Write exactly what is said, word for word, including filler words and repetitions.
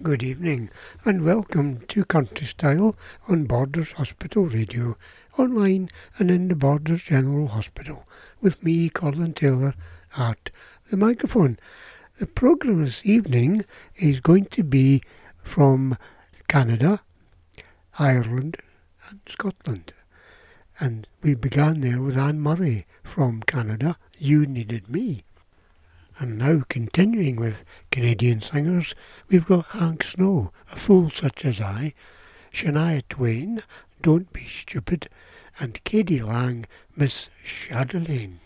Good evening and welcome to Country Style on Borders Hospital Radio, online and in the Borders General Hospital, with me, Colin Taylor, at the microphone. The programme this evening is going to be from Canada, Ireland and Scotland. And we began there with Anne Murray from Canada, You Needed Me. And now continuing with Canadian singers, we've got Hank Snow, A Fool Such As I, Shania Twain, Don't Be Stupid, and Katie Lang, Miss Shadowlane.